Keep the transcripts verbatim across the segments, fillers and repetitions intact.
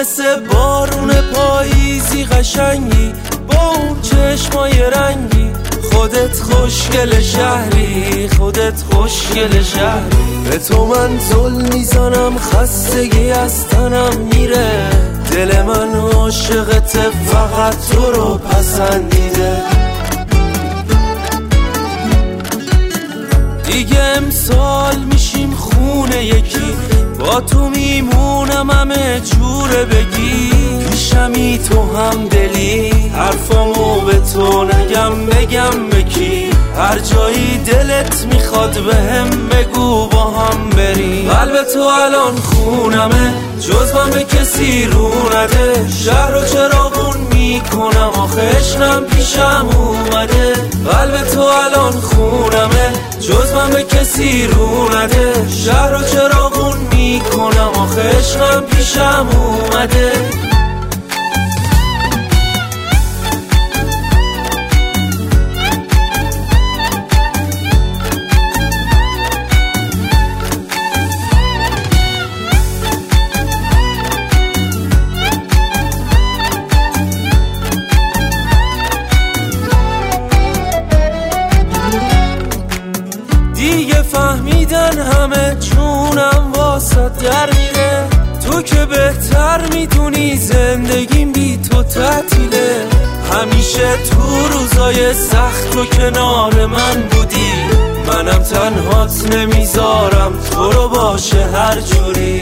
مثل بارون پاییزی قشنگی با اون چشمای رنگی، خودت خوشگل شهری، خودت خوشگل شهری. به تو من زل میزنم خستگی از تنم میره، دل من عاشقته فقط تو رو پسندیده. دیگه امسال میشیم خونه یکی، با تو میمونم همه جوره بگی، پیشمی تو هم دلی، حرفامو به تو نگم بگم بکی، هر جایی دلت میخواد به هم بگو با هم بریم. قلب تو الان خونمه، جز من به کسی رو نده، شهر رو چراغون میکنم آخه عشقم پیشم اومده. قلب تو الان خونمه، جز من به کسی رو نده، شهر رو چراغون میکنم آخه عشقم پیشم اومده. دیگه فهمیدن همه چونم واسط در میره، تو که بهتر میدونی زندگیم بی تو تعطیله. همیشه تو روزای سخت تو کنار من بودی، منم تنهات نمیذارم تو رو باشه هر جوری.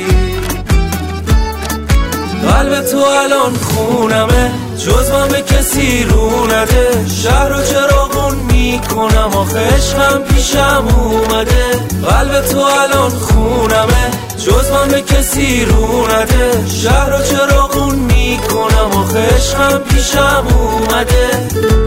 قلب تو الان خونمه، جز من به کسی رو نده، شهر رو چراغون میکنم آخه عشقم پیشم اومده. قلب تو الان خونمه، جز من به کسی رو نده، شهر رو چراغون میکنم آخه عشقم پیشم اومده.